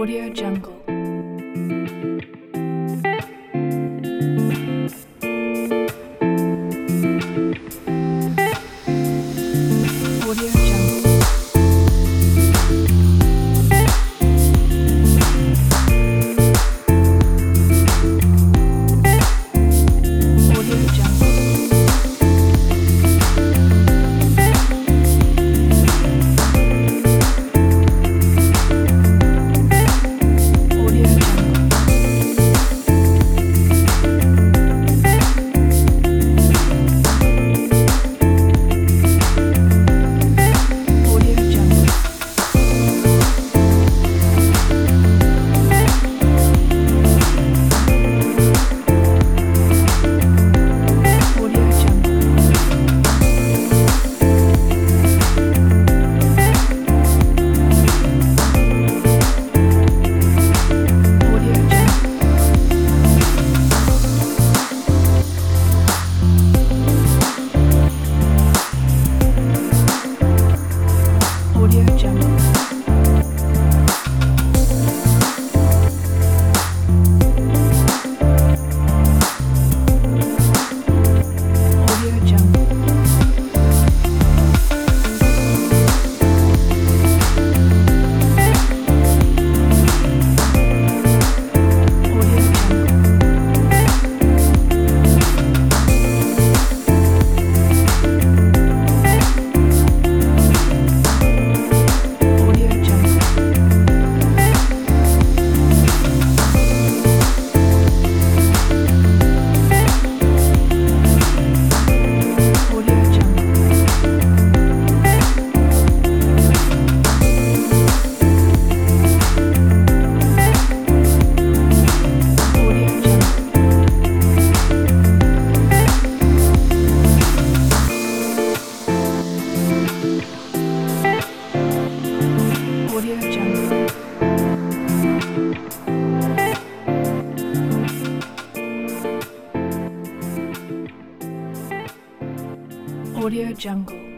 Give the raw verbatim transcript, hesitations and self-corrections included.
Audio Jungle. Audio Jungle. Audio Jungle. Audio Jungle. Audio Jungle. Audio Jungle. Audio Jungle. Audio Jungle. Audio Jungle. Audio Jungle. Audio Jungle. Audio Jungle. Audio Jungle. Audio Jungle.